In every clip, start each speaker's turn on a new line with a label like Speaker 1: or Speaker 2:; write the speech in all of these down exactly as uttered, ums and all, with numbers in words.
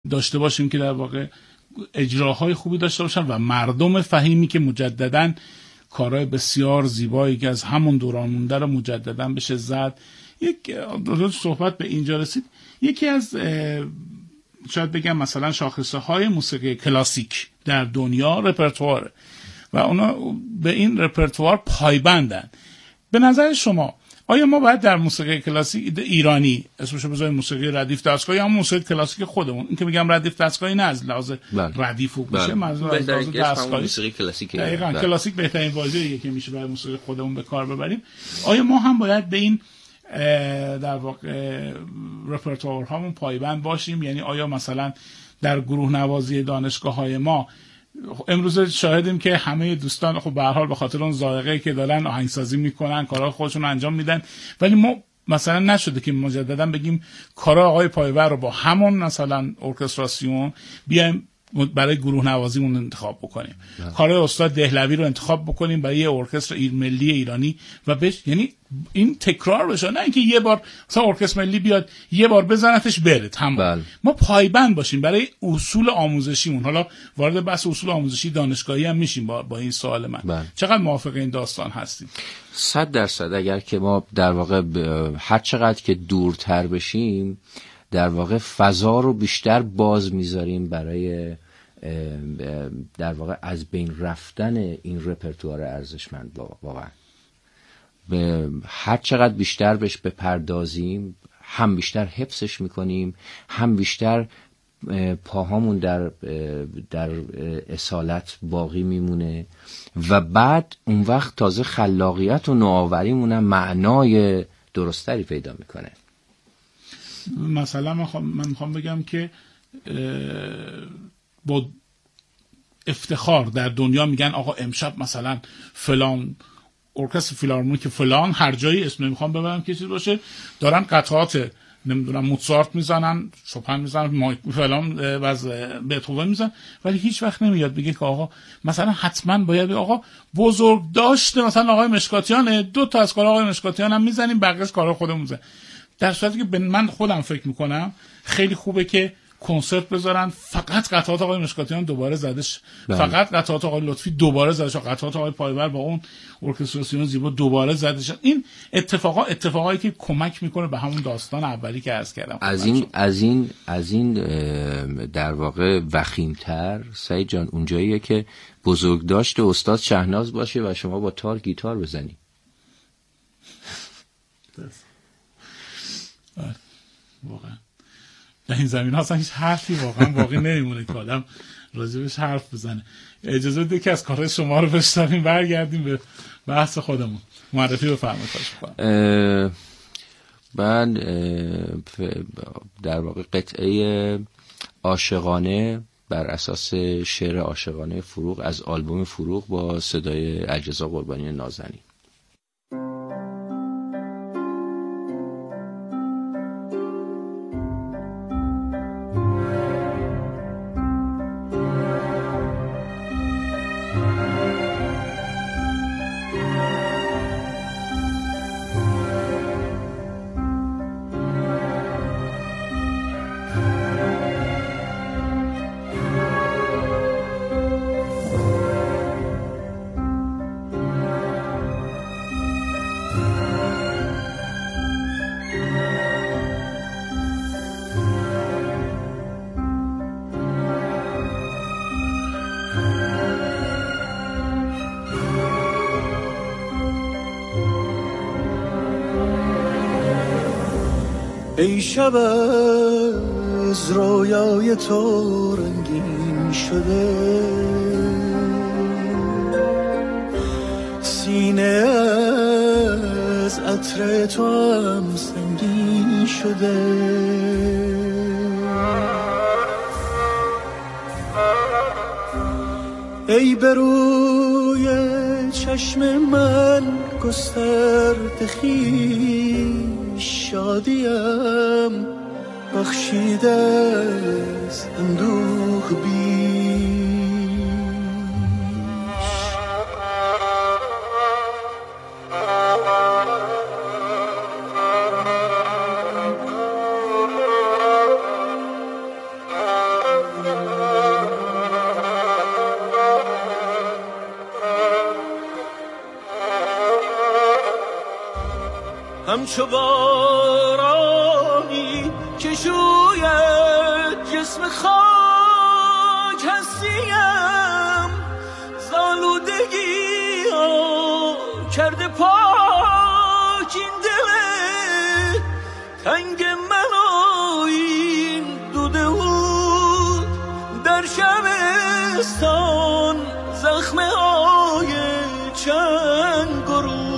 Speaker 1: داشته باشیم که در واقع اجراهای خوبی داشته باشن و مردم فهیمی که مجدداً کارهای بسیار زیبایی که از همون دوران مونده رو مجدداً بشه زد. یک صحبت به اینجا رسید. یکی از شاید بگم مثلا شاخصه های موسیقی کلاسیک در دنیا رپرتواره و اونا به این رپرتوار پایبندن. به نظر شما آیا ما باید در موسیقی کلاسیک ایرانی اسمشو بذاریم موسیقی ردیف دستگاهی، هم موسیقی کلاسیک خودمون، این که میگم ردیف دستگاهی نه از لحاظ ردیف و گوشه، منظور از لحاظ دستگاهی موسیقی کلاسیک. دقیقاً کلاسیک بهترین واژه‌ایه که میشه برای موسیقی خودمون به کار ببریم. آیا ما هم باید به این در واقع رپرتوارهامون پایبند باشیم؟ یعنی آیا مثلا در گروه نوازی دانشگاه‌های ما امروز شاهدیم که همه دوستان خب به هر حال به خاطر اون ذائقه‌ای که دارن آهنگسازی میکنن، کارهای خودشون رو انجام میدن، ولی ما مثلا نشده که مجددا بگیم کارهای آقای پایور رو با همون مثلا ارکستراسیون بیایم برای گروه نوازیمون انتخاب بکنیم، کارهای استاد دهلوی رو انتخاب بکنیم برای یه ارکستر ملی ایرانی و بهش، یعنی این تکرار بشه، نه اینکه یه بار مثلا ارکستر ملی بیاد یه بار بزنتش بره تمام. ما پایبند باشیم برای اصول آموزشیمون. حالا وارد بحث اصول آموزشی دانشگاهی هم میشیم با, با این سوال من. بل. چقدر موافق این داستان هستیم؟
Speaker 2: صد درصد. اگر که ما در واقع هر چقدر که دورتر بشیم در واقع فضا رو بیشتر باز میذاریم برای در واقع از بین رفتن این رپرتوار ارزشمند. واقعا هر چقدر بیشتر بهش بپردازیم هم بیشتر حفظش میکنیم، هم بیشتر پاهامون در در اصالت باقی میمونه و بعد اون وقت تازه خلاقیت و نوآوریمون هم معنای درستری پیدا میکنه.
Speaker 1: مثلا من میخوام بگم که با افتخار در دنیا میگن آقا امشب مثلا فلان ارکستر فیلارمونیک فلان، هر جایی اسم نمیخوام ببرم که چیز باشه، دارن قطعات نمیدونم موزارت میزنن، شوپن میزنن، فلان از بتهوون میزنن، ولی هیچ وقت نمیاد بگه که آقا مثلا حتما باید آقا بزرگ داشته مثلا آقای مشکاتیان، دو تا از کار آقای مشکاتیان هم میزنیم، بقیه‌اش کارا خودمون میزنیم. در صورتی که من خودم فکر میکنم خیلی خوبه که کنسرت بذارن فقط قطعات آقای مشکاتیان دوباره زدش، بله. فقط قطعات آقای لطفی دوباره زدش، قطعات آقای پایور با اون ارکستراسیون زیبا دوباره زدش. این اتفاقا اتفاقایی که کمک میکنه به همون داستان اولی که عرض کردم.
Speaker 2: از این از این از این در واقع وخیم‌تر سعید جان اونجاییه که بزرگداشت استاد شهناز باشه و شما با تار گیتار بزنی.
Speaker 1: واقعا در این زمین ها اصلا هیچ حرفی واقعا باقی نمیمونه که آدم راجبش حرف بزنه. اجازه بده که از کارهای شما رو بشنویم، برگردیم به بحث خودمون. معرفی بفرمایید. خواهش می‌کنم.
Speaker 2: من در واقع قطعه عاشقانه بر اساس شعر عاشقانه فروغ از آلبوم فروغ با صدای علیرضا قربانی نازنین.
Speaker 3: ای شب از رویای تو رنگین شده، سینه از عطر تو هم سنگین شده، ای به روی چشم من گسترده خویش، شادیم بخشیده از اندوه بیش. همچو بارانی که شوید جسم خاک هستیم، زالودگی ها کرده پاک این دل تنگ من و این دوده بود در شبستان زخمه های چند گرود.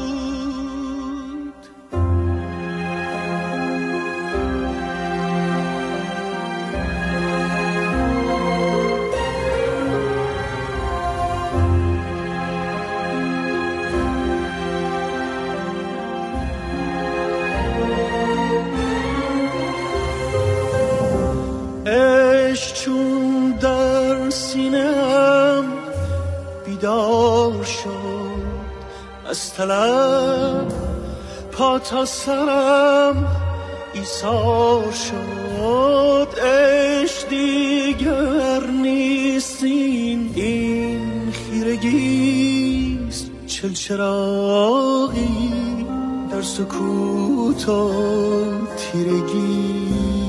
Speaker 3: عشق چون در سینه‌ام بیدار شد، از طلب پا تا سرم ایثار شد. عشق دیگر نیست این این خیرگیست چلچراغی در سکوت و تیرگی.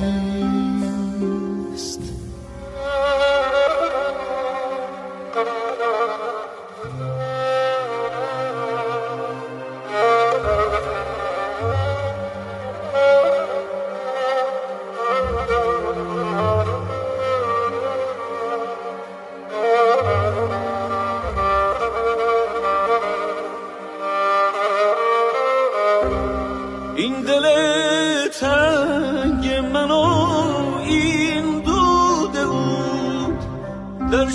Speaker 3: این دل تنگ من و این دوده بود در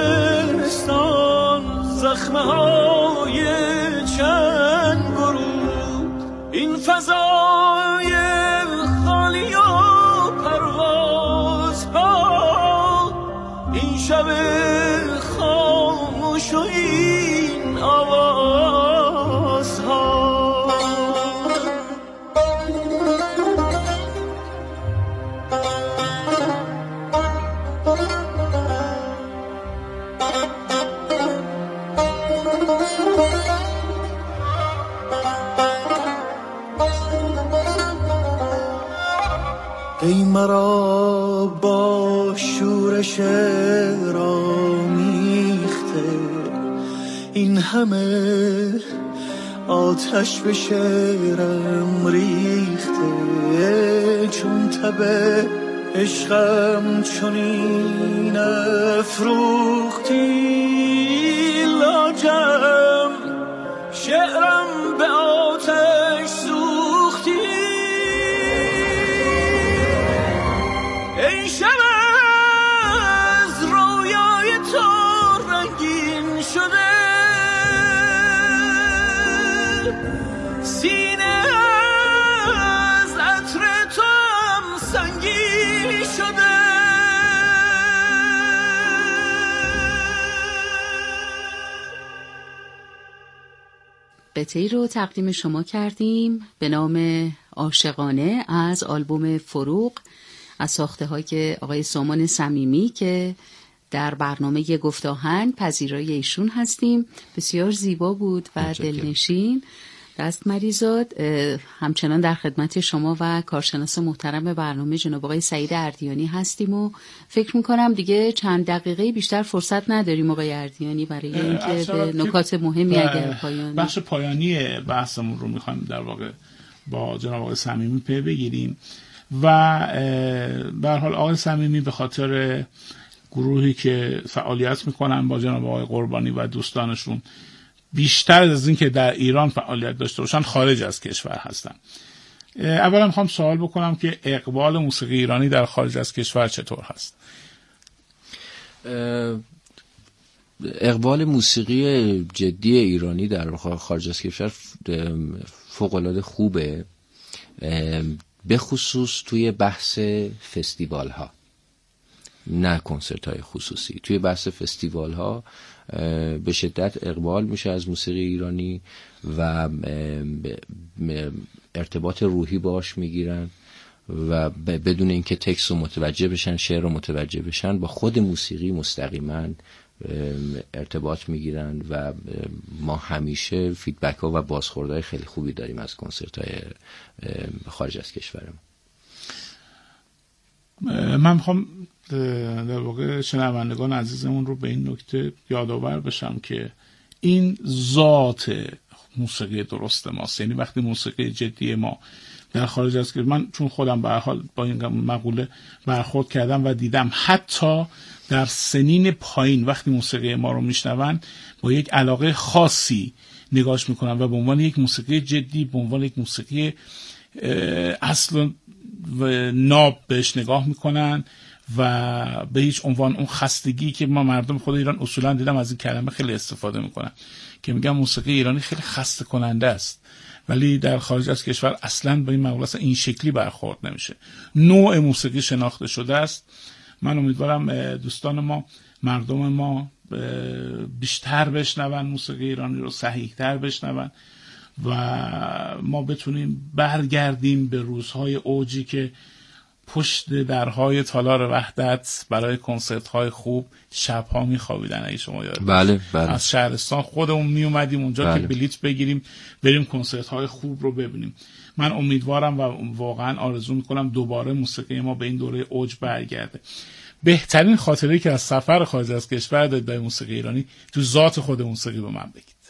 Speaker 3: شبستان زخمه های چند گرود. این فضای خالی و پرواز ها، این شب خاموش و این آواز ها. ای مرا با شورش رامیخته، این همه آتش به شعرم ریخته. چون تب عشقم چنین افروختی لاجرم، شعرم به آتش سوختی. ای شب از رویای تو رنگین شده، سینه از عطر تو هم سنگین شده.
Speaker 4: قطعی رو تقدیم شما کردیم به نام عاشقانه از آلبوم فروغ از ساخته های آقای سامان صمیمی که در برنامه گفت آهنگ پذیرای ایشون هستیم. بسیار زیبا بود و دلنشین. دست مریزاد. همچنان در خدمت شما و کارشناس محترم برنامه جناب آقای سعید اردیانی هستیم و فکر میکنم دیگه چند دقیقه بیشتر فرصت نداریم آقای اردیانی برای اینکه به نکات مهمی اگر پایانی
Speaker 1: بخش پایانی بحثمون رو میخوایم در واقع با جناب آقای صمیمی پی بگیریم. و به هر حال آقای صمیمی به خاطر گروهی که فعالیت میکنن با جناب آقای قربانی و دوستانشون، بیشتر از این که در ایران فعالیت داشته باشن خارج از کشور هستن. اولا میخوام سوال بکنم که اقبال موسیقی ایرانی در خارج از کشور چطور هست؟
Speaker 2: اقبال موسیقی جدی ایرانی در خارج از کشور فوق‌العاده خوبه، به خصوص توی بحث فستیوال ها، نه کنسرت های خصوصی. توی بحث فستیوال ها به شدت اقبال میشه از موسیقی ایرانی و ارتباط روحی باش میگیرن و بدون اینکه تکست رو متوجه بشن، شعر رو متوجه بشن، با خود موسیقی مستقیما ارتباط میگیرن و ما همیشه فیدبک ها و بازخوردهای خیلی خوبی داریم از کنسرت های خارج از کشورمون.
Speaker 1: من میخوام در واقع شنوندگان عزیزمون رو به این نکته یادآور بشم که این ذات موسیقی درست ماست. یعنی وقتی موسیقی جدی ما در خارج از کشور، من چون خودم به هر حال با این مقوله برخورد کردم و دیدم حتی در سنین پایین وقتی موسیقی ما رو میشنون با یک علاقه خاصی نگاهش میکنن و به عنوان یک موسیقی جدی، به عنوان یک موسیقی اصل و ناب بهش نگاه میکنن و به هیچ عنوان اون خستگی که ما مردم خود ایران اصولا دیدم از این کلمه خیلی استفاده میکنن که میگن موسیقی ایرانی خیلی خسته کننده است، ولی در خارج از کشور اصلا با این مقوله این شکلی برخورد نمیشه. نوع موسیقی شناخته شده است. من امیدوارم دوستان ما، مردم ما بیشتر بشنون موسیقی ایرانی رو، صحیح‌تر بشنون و ما بتونیم برگردیم به روزهای اوجی که پشت درهای تالار وحدت برای کنسرت‌های خوب شب‌ها می‌خوابیدن. اگه شما یاد
Speaker 2: بله بله.
Speaker 1: از شهرستان خودمون می اومدیم اونجا بله. که بلیت بگیریم بریم کنسرت‌های خوب رو ببینیم. من امیدوارم و واقعا آرزو می‌کنم دوباره موسیقی ما به این دوره اوج برگرده. بهترین خاطره‌ای که از سفر خارج از کشور دارید برای موسیقی ایرانی تو ذات خود موسیقی به من بگید.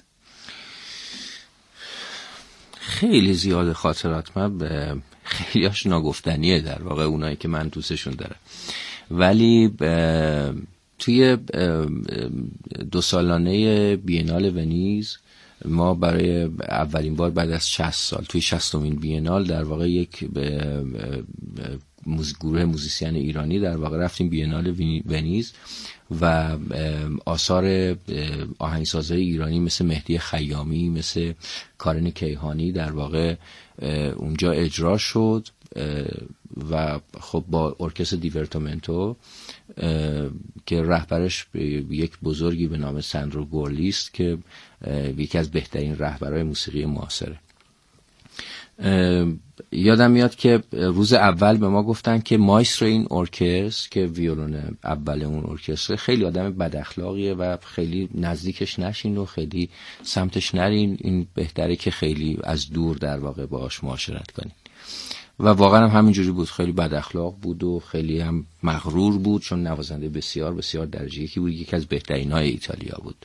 Speaker 2: خیلی زیاد خاطرات من به خیلیاش ناگفتنیه در واقع، اونایی که من دوستشون دارم، ولی توی دو سالانه بینال ونیز ما برای اولین بار بعد از شصت سال توی شصتمین بینال در واقع یک گروه موزیسین ایرانی در واقع رفتیم بینال ونیز و آثار آهنگسازهای ایرانی مثل مهدی خیامی، مثل کارن کیهانی در واقع اونجا اجرا شد و خب با ارکستر دیورتامنتو که رهبرش یک بزرگی به نام ساندرو گورلیست که یکی از بهترین رهبرهای موسیقی معاصره. یادم میاد که روز اول به ما گفتن که مایسترو این ارکستر که ویولون اول اون ارکستر خیلی آدم بد اخلاقیه و خیلی نزدیکش نشین و خیلی سمتش نرین، این بهتره که خیلی از دور در واقع باهاش معاشرت کنین. و واقعا هم همینجوری بود، خیلی بد اخلاق بود و خیلی هم مغرور بود چون نوازنده بسیار بسیار درجه یکی بود، یکی از بهترین های ایتالیا بود.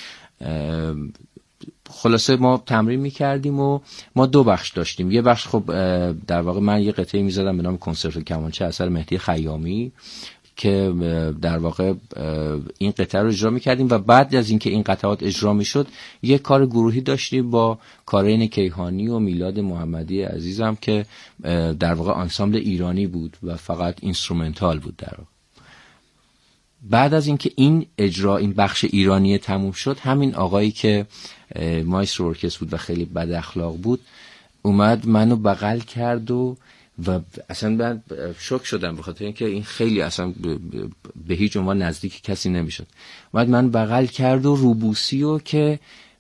Speaker 2: خلاصه ما تمرین میکردیم و ما دو بخش داشتیم. یه بخش خب در واقع من یه قطعه میزدم به نام کنسرت کمانچه اثر مهدی خیامی که در واقع این قطعه رو اجرا میکردیم و بعد از اینکه این قطعات اجرا میشد یه کار گروهی داشتیم با کارین کیهانی و میلاد محمدی عزیزم که در واقع آنسامبل ایرانی بود و فقط اینسترومنتال بود. در واقع بعد از اینکه این اجرا این بخش ایرانی تموم شد، همین آقایی که مایسترو ارکستر بود و خیلی بد اخلاق بود اومد منو بغل کرد و و اصلا من شوک شدم به خاطر اینکه این خیلی اصلا به هیچ عنوان نزدیک کسی نمیشد. اومد من بغل کرد و روبوسی و که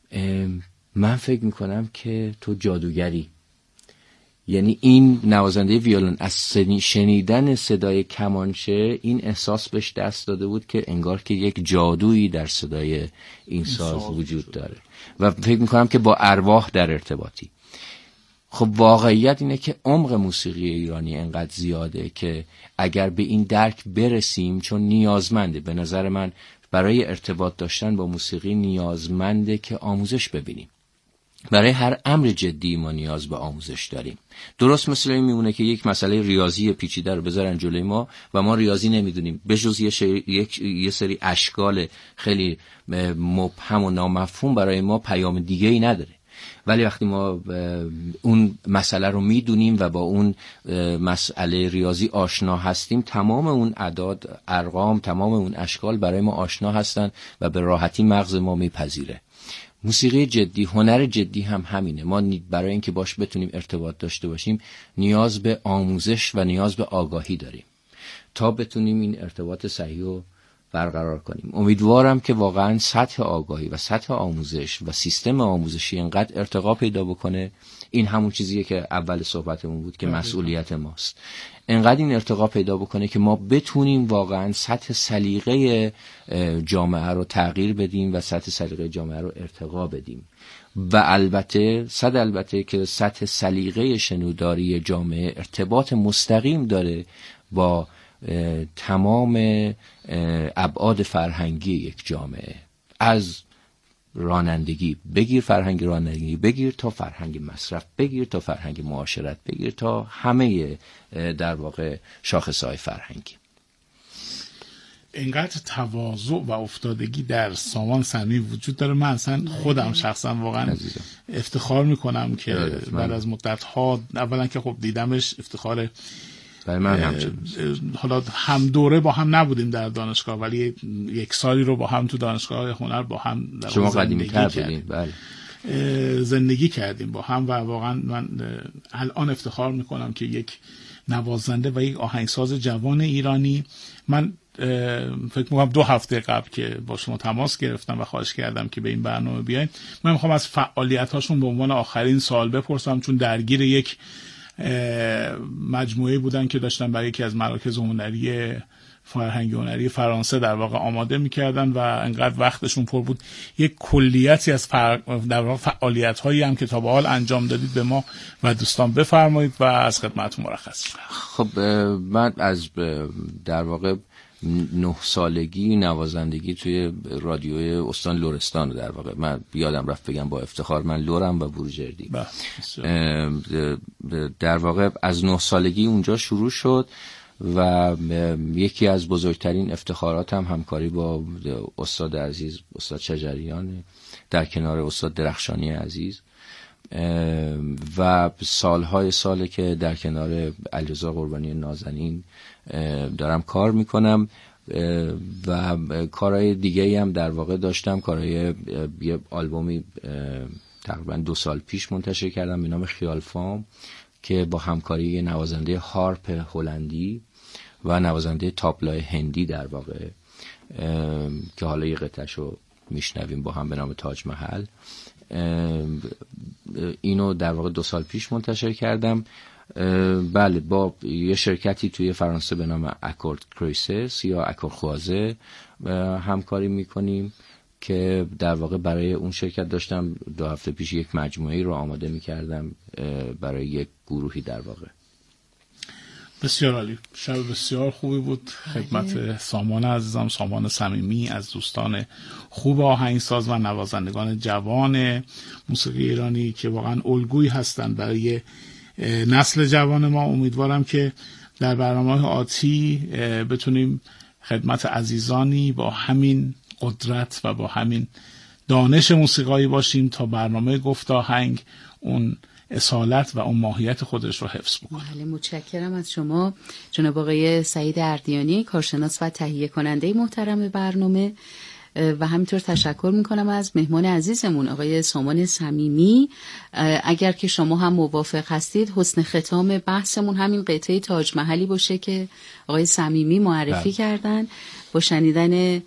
Speaker 2: من فکر میکنم که تو جادوگری. یعنی این نوازنده ویولون از شنیدن صدای کمانچه این احساس بهش دست داده بود که انگار که یک جادویی در صدای این ساز وجود داره و فکر میکنم که با ارواح در ارتباطی. خب واقعیت اینه که عمق موسیقی ایرانی انقدر زیاده که اگر به این درک برسیم، چون نیازمنده به نظر من برای ارتباط داشتن با موسیقی نیازمنده که آموزش ببینیم. برای هر امر جدی ما نیاز به آموزش داریم. درست مثل این میمونه که یک مسئله ریاضی پیچیده رو بذارن جلوی ما و ما ریاضی نمیدونیم، به جز یه, یک... یه سری اشکال خیلی مبهم و نامفهوم برای ما پیام دیگه ای نداره. ولی وقتی ما اون مسئله رو میدونیم و با اون مسئله ریاضی آشنا هستیم، تمام اون اعداد، ارقام، تمام اون اشکال برای ما آشنا هستن و به راحتی مغز ما میپذیره. موسیقی جدی، هنر جدی هم همینه. ما برای اینکه باش بتونیم ارتباط داشته باشیم نیاز به آموزش و نیاز به آگاهی داریم تا بتونیم این ارتباط صحیح رو برقرار کنیم. امیدوارم که واقعا سطح آگاهی و سطح آموزش و سیستم آموزشی اینقدر ارتقا پیدا بکنه. این همون چیزیه که اول صحبتمون بود که مسئولیت ماست. انقدر این ارتقا پیدا بکنه که ما بتونیم واقعا سطح سلیقه جامعه رو تغییر بدیم و سطح سلیقه جامعه رو ارتقا بدیم. و البته صد البته که سطح سلیقه شنوداری جامعه ارتباط مستقیم داره با تمام ابعاد فرهنگی یک جامعه، از رانندگی بگیر، فرهنگ رانندگی بگیر، تا فرهنگ مصرف بگیر، تا فرهنگ معاشرت بگیر، تا همه در واقع شاخصهای فرهنگی.
Speaker 1: اینقدر تواضع و افتادگی در سامان صمیمی وجود داره. من اصلا خودم شخصا واقعا عزیزم. افتخار میکنم که بعد از مدت ها، اولا که خب دیدمش، افتخار
Speaker 2: من
Speaker 1: حالا هم دوره با هم نبودیم در دانشگاه، ولی یک سالی رو با هم تو دانشگاه هنر با هم
Speaker 2: شما قدیمی تر بودین. بله.
Speaker 1: زندگی کردیم با هم و واقعا من الان افتخار میکنم که یک نوازنده و یک آهنگساز جوان ایرانی، من فکر میکنم دو هفته قبل که با شما تماس گرفتم و خواهش کردم که به این برنامه بیاین، من میخوام از فعالیت هاشون به عنوان آخرین سوال بپرسم، چون درگیر یک مجموعه بودن که داشتن برای یکی از مراکز هنری فرهنگی هنری فرانسه در واقع آماده میکردن و انقدر وقتشون پر بود، یک کلیتی از در واقع فعالیت هایی هم که تا به حال انجام دادید به ما و دوستان بفرمایید و از خدمتتون مرخص شدم.
Speaker 2: خب من از در واقع نه سالگی نوازندگی توی رادیوی استان لرستان در واقع من یادم رفت بگم با افتخار، من لرم و بروجردی. در واقع از نه سالگی اونجا شروع شد و یکی از بزرگترین افتخارات هم همکاری با استاد عزیز استاد شجریان در کنار استاد درخشانی عزیز و سالهای ساله که در کنار علیرضا قربانی نازنین دارم کار میکنم و کارهای دیگه هم در واقع داشتم. کارهای یه آلبومی تقریبا دو سال پیش منتشر کردم به نام خیال فام که با همکاری نوازنده هارپ هلندی و نوازنده تابلای هندی در واقع که حالا یه قطعه‌شو میشنویم با هم به نام تاج محل. اینو در واقع دو سال پیش منتشر کردم. بله، با یه شرکتی توی فرانسه به نام اکورد کریسس یا اکورد خوازه همکاری میکنیم که در واقع برای اون شرکت داشتم دو هفته پیش یک مجموعه رو آماده میکردم برای یک گروهی در واقع.
Speaker 1: بسیار عالی، شب بسیار خوبی بود. خدمت سامان عزیزم، سامان صمیمی، از دوستان خوب آهنگساز و نوازندگان جوان موسیقی ایرانی که واقعا الگویی هستند برای نسل جوان ما. امیدوارم که در برنامه‌های آتی بتونیم خدمت عزیزانی با همین قدرت و با همین دانش موسیقایی باشیم تا برنامه گفت آهنگ اون اصالت و اون ماهیت خودش رو حفظ بکنه.
Speaker 4: بله، متشکرم از شما جناب آقای سعید اردیانی، کارشناس و تهیه کننده محترم برنامه، و همینطور تشکر میکنم از مهمان عزیزمون آقای سامان صمیمی. اگر که شما هم موافق هستید حسن ختام بحثمون همین قطعه تاج محلی باشه که آقای صمیمی معرفی کردن. با شنیدن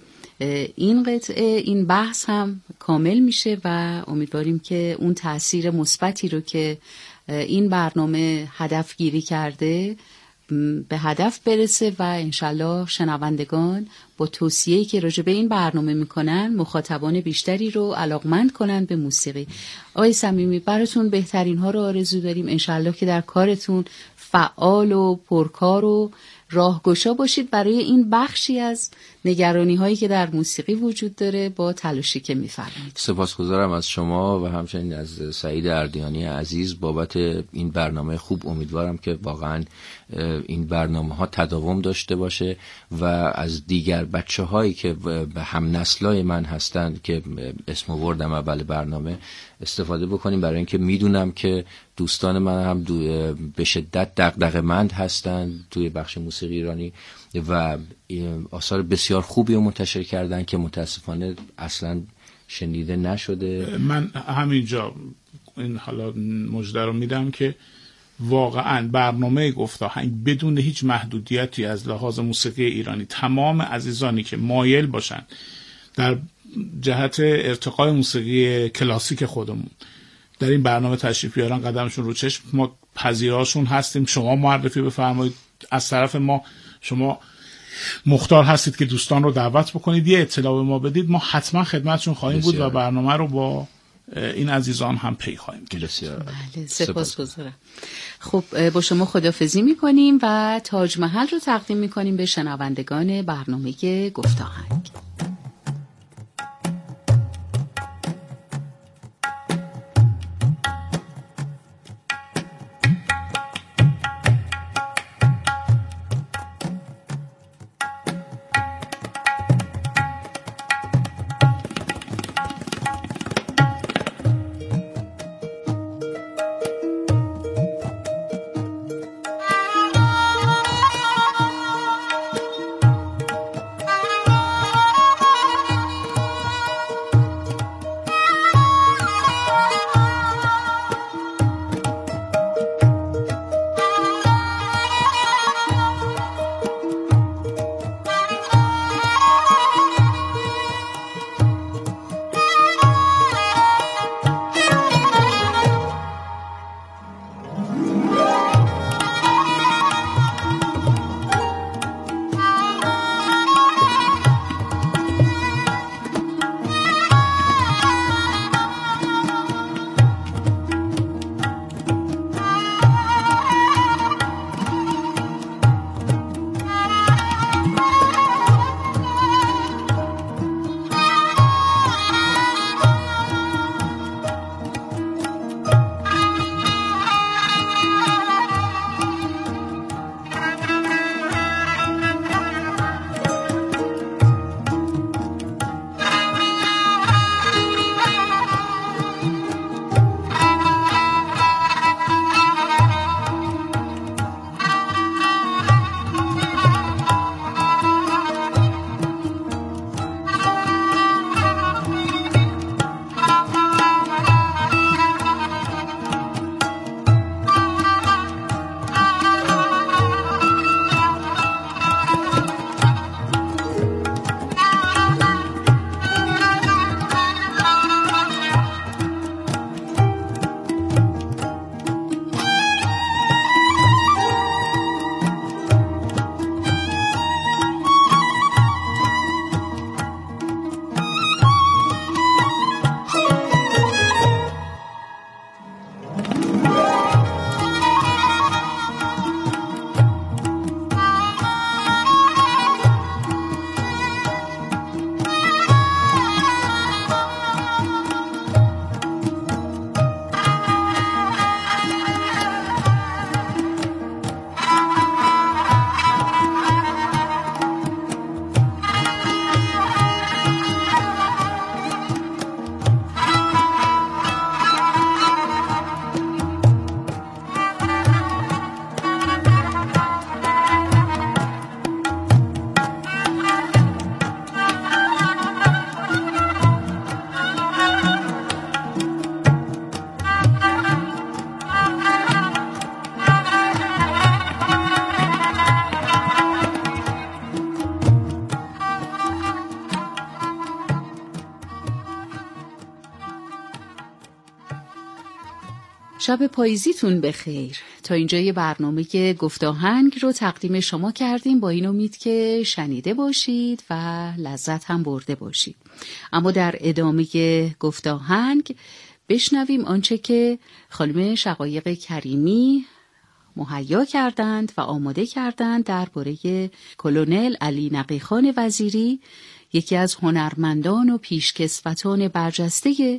Speaker 4: این قطعه این بحث هم کامل میشه و امیدواریم که اون تأثیر مثبتی رو که این برنامه هدف گیری کرده به هدف برسه و انشالله شنوندگان با توصیه‌ای که راجع به این برنامه میکنن مخاطبان بیشتری رو علاقمند کنن به موسیقی. آقای صمیمی، براتون بهترین ها رو آرزو داریم. انشالله که در کارتون فعال و پرکار و راهگشا باشید برای این بخشی از نگرانی هایی که در موسیقی وجود داره با تلاشی که می‌فرمایید.
Speaker 2: سپاسگزارم از شما و همچنین از سعید اردیانی عزیز بابت این برنامه خوب. امیدوارم که واقعا این برنامه ها تداوم داشته باشه و از دیگر بچه هایی که به هم نسلای من هستند که اسم آوردم اول برنامه استفاده بکنیم، برای اینکه میدونم که دوستان من هم به شدت دغدغه‌مند هستند توی بخش موسیقی ایرانی و آثار بسیار خوبی رو منتشر کردن که متاسفانه اصلا شنیده نشده.
Speaker 1: من همینجا این حالا مژده رو میدم که واقعا برنامه گفت آهنگ بدون هیچ محدودیتی از لحاظ موسیقی ایرانی، تمام عزیزانی که مایل باشن در جهت ارتقای موسیقی کلاسیک خودمون در این برنامه تشریف بیارن، قدمشون رو چشم، ما پذیراشون هستیم. شما معرفی بفرمایید از طرف ما شما مختار هستید که دوستان رو دعوت بکنید، یه اطلاع به ما بدید، ما حتما خدمتشون خواهیم بود و برنامه رو با این عزیزان هم پی خواهیم کرد.
Speaker 4: بله، سپاسگزارم. خب با شما خداحافظی میکنیم و تاج محل رو تقدیم میکنیم به شنوندگان برنامه گفتاهنگ. شب پاییزیتون بخیر. تا اینجای برنامه گفتاهنگ رو تقدیم شما کردیم با این امید که شنیده باشید و لذت هم برده باشید. اما در ادامه گفتاهنگ بشنویم آنچه که خانم شقایق کریمی مهیا کردند و آماده کردند درباره کلونل علی نقیخان وزیری، یکی از هنرمندان و پیشکسوتان برجسته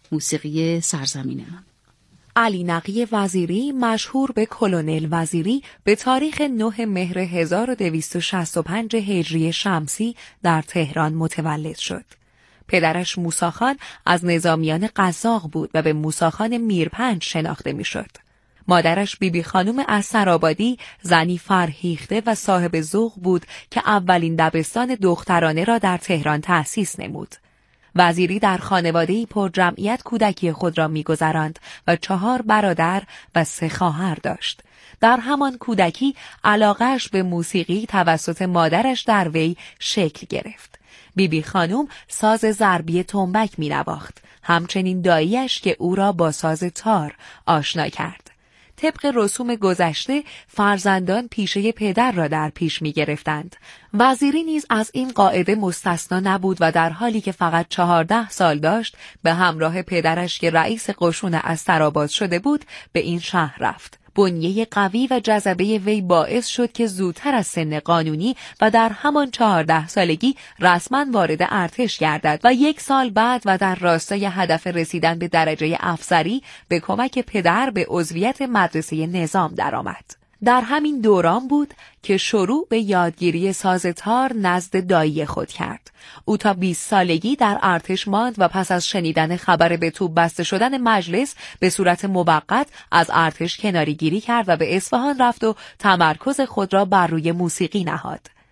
Speaker 4: موسیقی سرزمینمان.
Speaker 5: علی نقی وزیری، مشهور به کلونل وزیری، به تاریخ نه مهر هزار و دویست و شصت و پنج هجری شمسی در تهران متولد شد. پدرش موسی خان از نظامیان قزاق بود و به موسی خان میرپنج شناخته میشد. مادرش بیبی بی خانم اسرآبادی، زنی فرهیخته و صاحب ذوق بود که اولین دبستان دخترانه را در تهران تأسیس نمود. وزیری در خانواده‌ای پر جمعیت کودکی خود را می‌گذراند و چهار برادر و سه خواهر داشت. در همان کودکی علاقه‌اش به موسیقی توسط مادرش در وی شکل گرفت. بیبی بی خانم ساز ضربی تنبک می‌نواخت، همچنین دایی‌اش که او را با ساز تار آشنا کرد. طبق رسوم گذشته فرزندان پیشه پدر را در پیش می گرفتند. وزیری نیز از این قاعده مستثنا نبود و در حالی که فقط چهارده سال داشت به همراه پدرش که رئیس قشون استرآباد شده بود به این شهر رفت. بنیه قوی و جذبه وی باعث شد که زودتر از سن قانونی و در همان چهارده سالگی رسما وارد ارتش گردد و یک سال بعد و در راستای هدف رسیدن به درجه افسری به کمک پدر به عضویت مدرسه نظام درآمد. در همین دوران بود که شروع به یادگیری ساز تار نزد دایی خود کرد. او تا بیست سالگی در ارتش ماند و پس از شنیدن خبر به توپ بسته شدن مجلس به صورت موقت از ارتش کناری گیری کرد و به اصفهان رفت و تمرکز خود را بر روی موسیقی نهاد.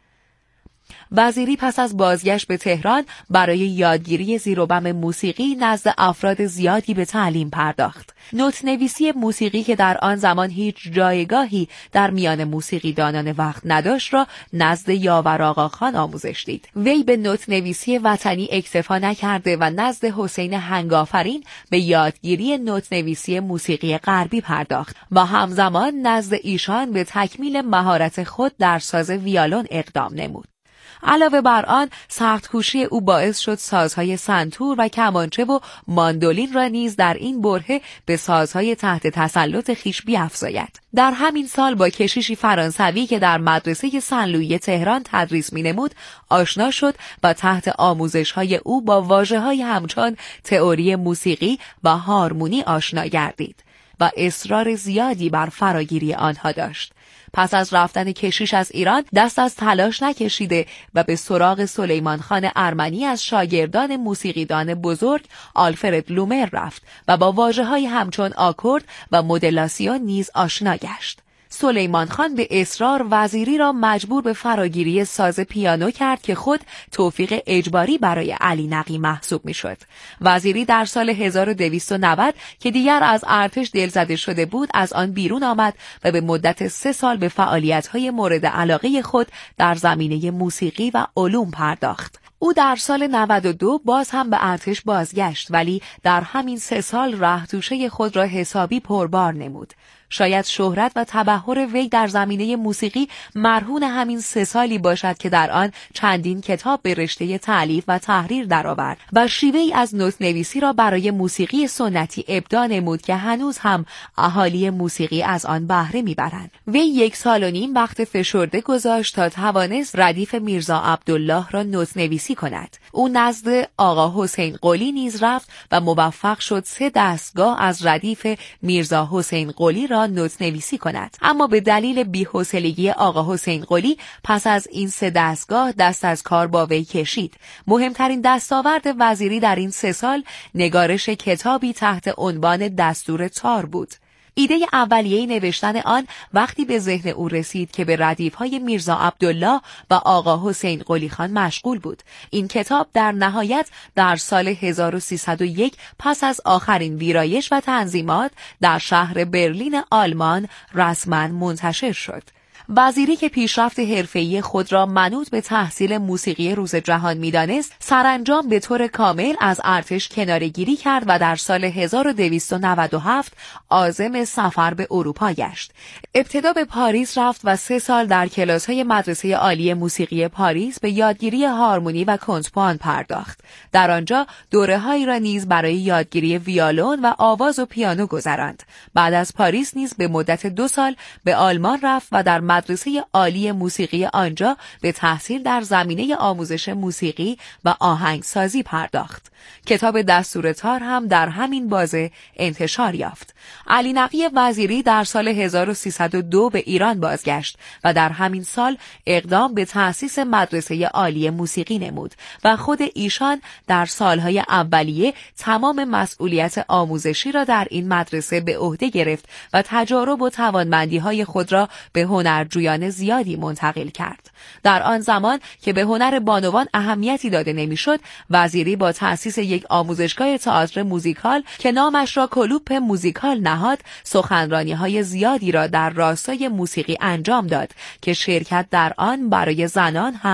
Speaker 5: وزیری پس از بازگشت به تهران برای یادگیری زیر و بم موسیقی نزد افراد زیادی به تعلیم پرداخت. نوت نویسی موسیقی که در آن زمان هیچ جایگاهی در میان موسیقی دانان وقت نداشت را نزد یاور آقا خان آموزش دید. وی به نوت نویسی وطنی اکتفا نکرده و نزد حسین هنگافرین به یادگیری نوت نویسی موسیقی غربی پرداخت و همزمان نزد ایشان به تکمیل مهارت خود در ساز ویولن اقدام نمود. علاوه بر آن سخت‌کوشی او باعث شد سازهای سنتور و کمانچه و ماندولین را نیز در این برهه به سازهای تحت تسلط خویش بیفزاید. در همین سال با کشیشی فرانسوی که در مدرسه سن لویی تهران تدریس می‌نمود آشنا شد و تحت آموزش‌های او با واژه‌های همچون تئوری موسیقی و هارمونی آشنا گردید و اصرار زیادی بر فراگیری آنها داشت. پس از رفتن کشیش از ایران دست از تلاش نکشیده و به سراغ سلیمان خان ارمنی از شاگردان موسیقیدان بزرگ آلفرد لومر رفت و با واژه‌های همچون آکورد و مدلاسیون نیز آشنا گشت. سلیمان خان به اصرار وزیری را مجبور به فراگیری ساز پیانو کرد که خود توفیق اجباری برای علی نقی محسوب میشد. وزیری در سال هزار و دویست و نود که دیگر از ارتش دلزده شده بود از آن بیرون آمد و به مدت سه سال به فعالیت‌های مورد علاقه خود در زمینه موسیقی و علوم پرداخت. او در سال نود و دو باز هم به ارتش بازگشت ولی در همین سه سال رهتوشه خود را حسابی پربار نمود. شاید شهرت و تبحر وی در زمینه موسیقی مرهون همین سه سالی باشد که در آن چندین کتاب به رشته تألیف و تحریر درآورد و شیوه‌ای از نوت نویسی را برای موسیقی سنتی ابداع نمود که هنوز هم اهالی موسیقی از آن بهره میبرند. وی یک سال و نیم وقت فشرده گذاشت تا توانست ردیف میرزا عبدالله را نوت نویسی کند. او نزد آقا حسین قلی نیز رفت و موفق شد سه دستگاه از ردیف میرزا حسین قلی را نوت نویسی کند، اما به دلیل بی‌حوصلگی آقا حسین قلی پس از این سه دستگاه دست از کار با وی کشید. مهمترین دستاورد وزیری در این سه سال نگارش کتابی تحت عنوان دستور تار بود. ایده اولیه نوشتن آن وقتی به ذهن او رسید که به ردیف‌های میرزا عبدالله و آقا حسین قلی خان مشغول بود. این کتاب در نهایت در سال هزار و سیصد و یک پس از آخرین ویرایش و تنظیمات در شهر برلین آلمان رسما منتشر شد. وزیری که پیشرفت حرفه‌ای خود را منوط به تحصیل موسیقی روز جهان می‌دانست، سرانجام به طور کامل از ارتش کناره‌گیری کرد و در سال هزار و دویست و نود و هفت عازم سفر به اروپا گشت. ابتدا به پاریس رفت و سه سال در کلاس‌های مدرسه عالی موسیقی پاریس به یادگیری هارمونی و کنترباس پرداخت. در آنجا دوره‌هایی را نیز برای یادگیری ویولن و آواز و پیانو گذراند. بعد از پاریس نیز به مدت دو سال به آلمان رفت و در مدرسه عالی موسیقی آنجا به تحصیل در زمینه آموزش موسیقی و آهنگسازی پرداخت. کتاب دستور تار هم در همین بازه انتشار یافت. علی نقی وزیری در سال هزار و سیصد و دو به ایران بازگشت و در همین سال اقدام به تأسیس مدرسه عالی موسیقی نمود و خود ایشان در سالهای اولیه تمام مسئولیت آموزشی را در این مدرسه به عهده گرفت و تجارب و توانمندی‌های خود را به هنرجویان زیادی منتقل کرد. در آن زمان که به هنر بانوان اهمیتی داده نمیشد، وزیری با تأسیس یک آموزشگاه تئاتر موزیکال که نامش را کلوپ موزیکال نهاد، سخنرانی‌های زیادی را در راستای موسیقی انجام داد که شرکت در آن برای زنان هم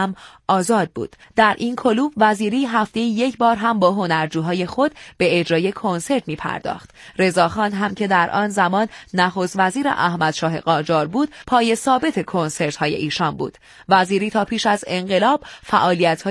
Speaker 5: آزاد بود. در این کلوب وزیری هفته یک بار هم با هنرجوهای خود به اجرای کنسرت می پرداخت. رضاخان هم که در آن زمان نخست وزیر احمد شاه قاجار بود، پای ثابت کنسرت های ایشان بود. وزیری تا پیش از انقلاب فعالیت